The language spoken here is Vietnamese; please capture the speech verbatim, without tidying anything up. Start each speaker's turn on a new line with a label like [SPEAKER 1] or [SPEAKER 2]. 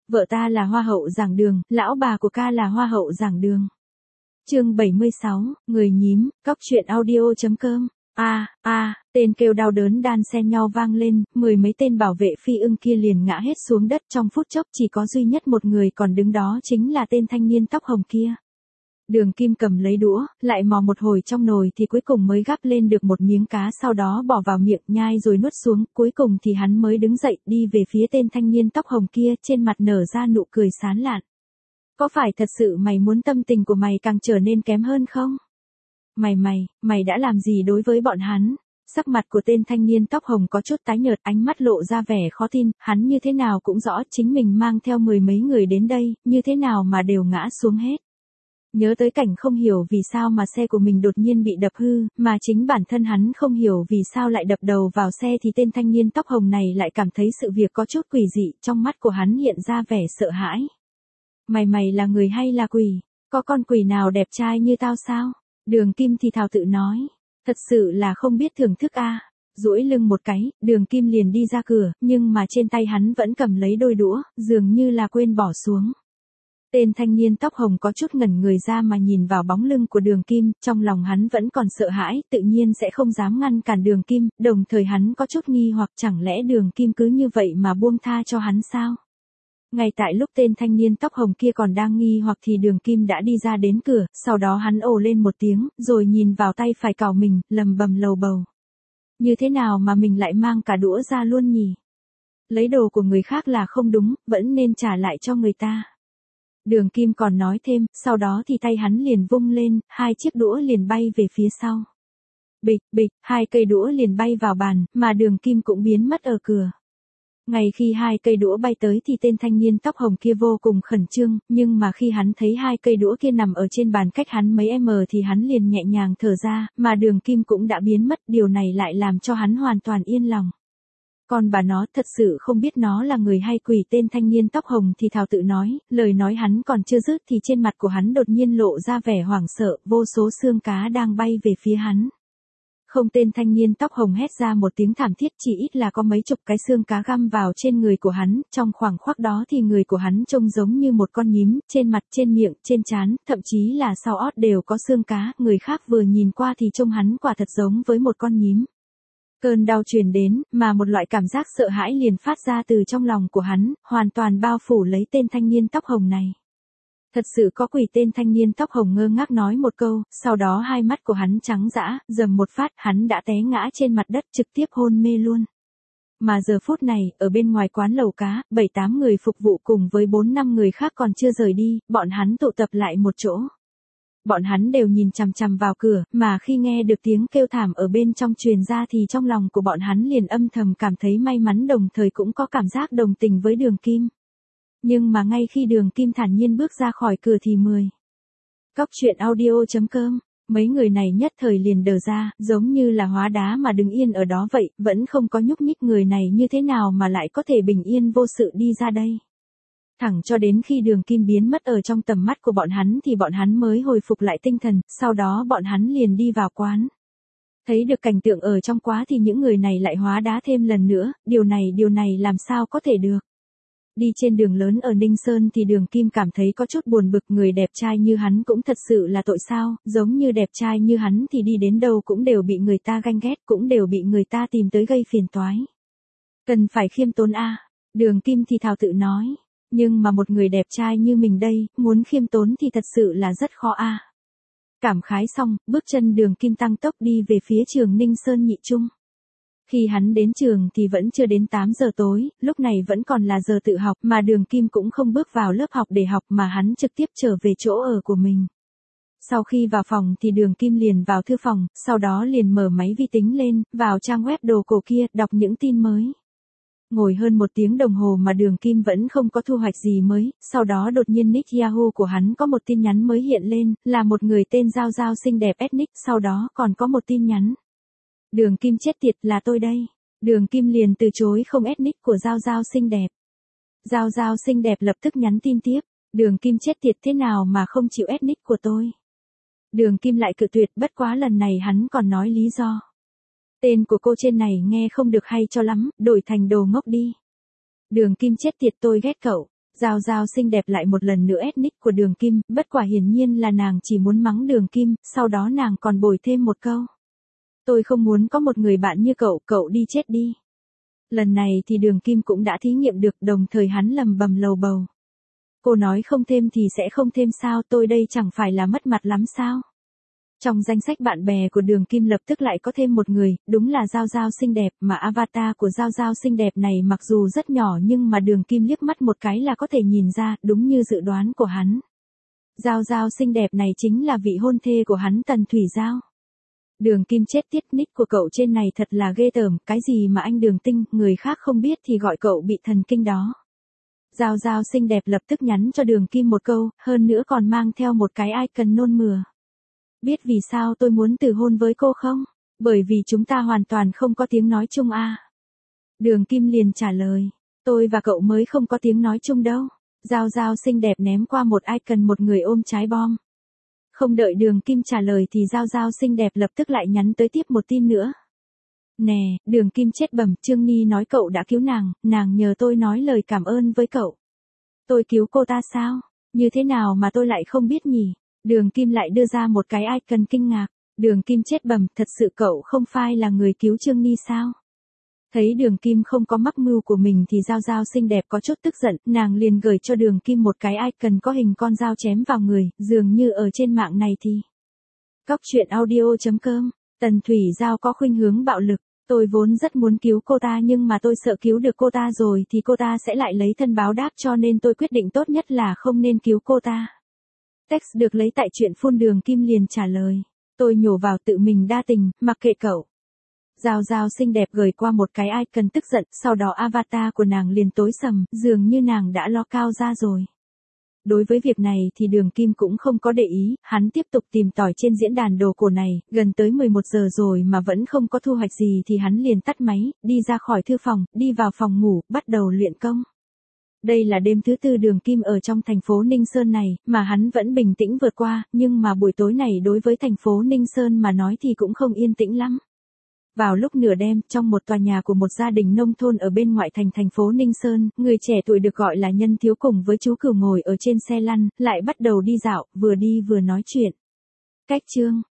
[SPEAKER 1] Vợ ta là hoa hậu giảng đường, lão bà của ca là hoa hậu giảng đường. Chương bảy mươi sáu, người nhím, cóc truyện audio chấm com. A, a, tên kêu đau đớn đan xen nhau vang lên, mười mấy tên bảo vệ phi ưng kia liền ngã hết xuống đất trong phút chốc, chỉ có duy nhất một người còn đứng đó chính là tên thanh niên tóc hồng kia. Đường Kim cầm lấy đũa, lại mò một hồi trong nồi thì cuối cùng mới gắp lên được một miếng cá, sau đó bỏ vào miệng nhai rồi nuốt xuống, cuối cùng thì hắn mới đứng dậy đi về phía tên thanh niên tóc hồng kia, trên mặt nở ra nụ cười sán lạn. Có phải thật sự mày muốn tâm tình của mày càng trở nên kém hơn không? Mày mày, mày đã làm gì đối với bọn hắn? Sắc mặt của tên thanh niên tóc hồng có chút tái nhợt, ánh mắt lộ ra vẻ khó tin, hắn như thế nào cũng rõ chính mình mang theo mười mấy người đến đây, như thế nào mà đều ngã xuống hết. Nhớ tới cảnh không hiểu vì sao mà xe của mình đột nhiên bị đập hư, mà chính bản thân hắn không hiểu vì sao lại đập đầu vào xe thì tên thanh niên tóc hồng này lại cảm thấy sự việc có chút quỷ dị, trong mắt của hắn hiện ra vẻ sợ hãi. Mày mày là người hay là quỷ? Có con quỷ nào đẹp trai như tao sao? Đường Kim thì thào tự nói. Thật sự là không biết thưởng thức a. À. Duỗi lưng một cái, Đường Kim liền đi ra cửa, nhưng mà trên tay hắn vẫn cầm lấy đôi đũa, dường như là quên bỏ xuống. Tên thanh niên tóc hồng có chút ngẩn người ra mà nhìn vào bóng lưng của Đường Kim, trong lòng hắn vẫn còn sợ hãi, tự nhiên sẽ không dám ngăn cản Đường Kim, đồng thời hắn có chút nghi hoặc chẳng lẽ Đường Kim cứ như vậy mà buông tha cho hắn sao? Ngay tại lúc tên thanh niên tóc hồng kia còn đang nghi hoặc thì Đường Kim đã đi ra đến cửa, sau đó hắn ồ lên một tiếng, rồi nhìn vào tay phải cào mình, lầm bầm lầu bầu. Như thế nào mà mình lại mang cả đũa ra luôn nhỉ? Lấy đồ của người khác là không đúng, vẫn nên trả lại cho người ta. Đường Kim còn nói thêm, sau đó thì tay hắn liền vung lên, hai chiếc đũa liền bay về phía sau. Bịch, bịch, hai cây đũa liền bay vào bàn, mà Đường Kim cũng biến mất ở cửa. Ngay khi hai cây đũa bay tới thì tên thanh niên tóc hồng kia vô cùng khẩn trương, nhưng mà khi hắn thấy hai cây đũa kia nằm ở trên bàn cách hắn mấy m thì hắn liền nhẹ nhàng thở ra, mà Đường Kim cũng đã biến mất, điều này lại làm cho hắn hoàn toàn yên lòng. Còn bà nó thật sự không biết nó là người hay quỷ, tên thanh niên tóc hồng thì thào tự nói, lời nói hắn còn chưa dứt thì trên mặt của hắn đột nhiên lộ ra vẻ hoảng sợ, vô số xương cá đang bay về phía hắn. Không, tên thanh niên tóc hồng hét ra một tiếng thảm thiết, chỉ ít là có mấy chục cái xương cá găm vào trên người của hắn, trong khoảng khắc đó thì người của hắn trông giống như một con nhím, trên mặt, trên miệng, trên trán, thậm chí là sau ót đều có xương cá, người khác vừa nhìn qua thì trông hắn quả thật giống với một con nhím. Cơn đau truyền đến, mà một loại cảm giác sợ hãi liền phát ra từ trong lòng của hắn, hoàn toàn bao phủ lấy tên thanh niên tóc hồng này. Thật sự có quỷ, tên thanh niên tóc hồng ngơ ngác nói một câu, sau đó hai mắt của hắn trắng dã, dầm một phát, hắn đã té ngã trên mặt đất trực tiếp hôn mê luôn. Mà giờ phút này, ở bên ngoài quán lẩu cá, bảy tám người phục vụ cùng với bốn năm người khác còn chưa rời đi, bọn hắn tụ tập lại một chỗ. Bọn hắn đều nhìn chằm chằm vào cửa, mà khi nghe được tiếng kêu thảm ở bên trong truyền ra thì trong lòng của bọn hắn liền âm thầm cảm thấy may mắn, đồng thời cũng có cảm giác đồng tình với Đường Kim. Nhưng mà ngay khi Đường Kim thản nhiên bước ra khỏi cửa thì mười. Cóc truyện audio chấm com, mấy người này nhất thời liền đờ ra, giống như là hóa đá mà đứng yên ở đó vậy, vẫn không có nhúc nhích, người này như thế nào mà lại có thể bình yên vô sự đi ra đây. Thẳng cho đến khi Đường Kim biến mất ở trong tầm mắt của bọn hắn thì bọn hắn mới hồi phục lại tinh thần, sau đó bọn hắn liền đi vào quán. Thấy được cảnh tượng ở trong quá thì những người này lại hóa đá thêm lần nữa, điều này điều này làm sao có thể được. Đi trên đường lớn ở Ninh Sơn thì Đường Kim cảm thấy có chút buồn bực, người đẹp trai như hắn cũng thật sự là tội sao, giống như đẹp trai như hắn thì đi đến đâu cũng đều bị người ta ganh ghét, cũng đều bị người ta tìm tới gây phiền toái. Cần phải khiêm tốn a. Đường Kim thì thào tự nói. Nhưng mà một người đẹp trai như mình đây, muốn khiêm tốn thì thật sự là rất khó a. À. Cảm khái xong, bước chân Đường Kim tăng tốc đi về phía trường Ninh Sơn Nhị Trung. Khi hắn đến trường thì vẫn chưa đến tám giờ tối, lúc này vẫn còn là giờ tự học, mà Đường Kim cũng không bước vào lớp học để học mà hắn trực tiếp trở về chỗ ở của mình. Sau khi vào phòng thì Đường Kim liền vào thư phòng, sau đó liền mở máy vi tính lên, vào trang web đồ cổ kia, đọc những tin mới. Ngồi hơn một tiếng đồng hồ mà Đường Kim vẫn không có thu hoạch gì mới, sau đó đột nhiên nick Yahoo của hắn có một tin nhắn mới hiện lên, là một người tên Giao Giao xinh đẹp ethnic, sau đó còn có một tin nhắn. Đường Kim chết tiệt, là tôi đây. Đường Kim liền từ chối không ethnic của Giao Giao xinh đẹp. Giao Giao xinh đẹp lập tức nhắn tin tiếp, Đường Kim chết tiệt, thế nào mà không chịu ethnic của tôi. Đường Kim lại cự tuyệt, bất quá lần này hắn còn nói lý do. Tên của cô trên này nghe không được hay cho lắm, đổi thành đồ ngốc đi. Đường Kim chết tiệt, tôi ghét cậu. Giao Giao xinh đẹp lại một lần nữa ét nick của Đường Kim, bất quả hiển nhiên là nàng chỉ muốn mắng Đường Kim, sau đó nàng còn bồi thêm một câu. Tôi không muốn có một người bạn như cậu, cậu đi chết đi. Lần này thì Đường Kim cũng đã thí nghiệm được, đồng thời hắn lầm bầm lầu bầu. Cô nói không thêm thì sẽ không thêm sao, tôi đây chẳng phải là mất mặt lắm sao? Trong danh sách bạn bè của Đường Kim lập tức lại có thêm một người, đúng là Giao Giao xinh đẹp, mà avatar của Giao Giao xinh đẹp này mặc dù rất nhỏ nhưng mà Đường Kim liếc mắt một cái là có thể nhìn ra, đúng như dự đoán của hắn. Giao Giao xinh đẹp này chính là vị hôn thê của hắn Tần Thủy Giao. Đường Kim chết tiết, nick của cậu trên này thật là ghê tởm, cái gì mà anh Đường Tinh, người khác không biết thì gọi cậu bị thần kinh đó. Giao Giao xinh đẹp lập tức nhắn cho Đường Kim một câu, hơn nữa còn mang theo một cái icon nôn mửa. Biết vì sao tôi muốn từ hôn với cô không? Bởi vì chúng ta hoàn toàn không có tiếng nói chung à. Đường Kim liền trả lời, tôi và cậu mới không có tiếng nói chung đâu. Giao Giao xinh đẹp ném qua một icon một người ôm trái bom. Không đợi Đường Kim trả lời thì Giao Giao xinh đẹp lập tức lại nhắn tới tiếp một tin nữa. Nè, Đường Kim chết bẩm, Trương Ni nói cậu đã cứu nàng, nàng nhờ tôi nói lời cảm ơn với cậu. Tôi cứu cô ta sao? Như thế nào mà tôi lại không biết nhỉ? Đường Kim lại đưa ra một cái icon kinh ngạc. Đường Kim chết bẩm, thật sự cậu không phải là người cứu Trương Ni sao? Thấy Đường Kim không có mắc mưu của mình thì Giao Giao xinh đẹp có chút tức giận, nàng liền gửi cho Đường Kim một cái icon có hình con dao chém vào người, dường như ở trên mạng này thì. Cóc truyện audio chấm com, Tần Thủy Giao có khuynh hướng bạo lực, tôi vốn rất muốn cứu cô ta nhưng mà tôi sợ cứu được cô ta rồi thì cô ta sẽ lại lấy thân báo đáp cho nên tôi quyết định tốt nhất là không nên cứu cô ta. Text được lấy tại truyện phun. Đường Kim liền trả lời, tôi nhổ vào tự mình đa tình, mặc kệ cậu. Giao Giao xinh đẹp gửi qua một cái icon tức giận, sau đó avatar của nàng liền tối sầm, dường như nàng đã lo cao ra rồi. Đối với việc này thì Đường Kim cũng không có để ý, hắn tiếp tục tìm tòi trên diễn đàn đồ cổ này, gần tới mười một giờ rồi mà vẫn không có thu hoạch gì thì hắn liền tắt máy, đi ra khỏi thư phòng, đi vào phòng ngủ, bắt đầu luyện công. Đây là đêm thứ tư Đường Kim ở trong thành phố Ninh Sơn này, mà hắn vẫn bình tĩnh vượt qua, nhưng mà buổi tối này đối với thành phố Ninh Sơn mà nói thì cũng không yên tĩnh lắm. Vào lúc nửa đêm, trong một tòa nhà của một gia đình nông thôn ở bên ngoại thành thành phố Ninh Sơn, người trẻ tuổi được gọi là Nhân Thiếu cùng với chú Cửu ngồi ở trên xe lăn, lại bắt đầu đi dạo, vừa đi vừa nói chuyện. Cách chương